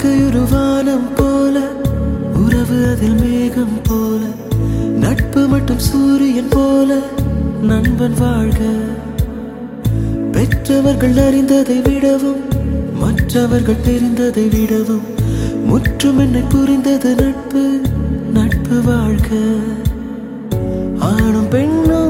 வாழ்க்கையொரு வானம் போல, உறவு அதில் மேகம் போல, நட்பு மட்டும் சூரியன் போல, நண்பன் வாழ்க. பெற்றவர்கள் அறிந்ததை விடவும், மற்றவர்கள் தெரிந்ததை விடவும், முற்றும் என்னை புரிந்தது நட்பு. நட்பு வாழ்க. ஆணும் பெண்ணும்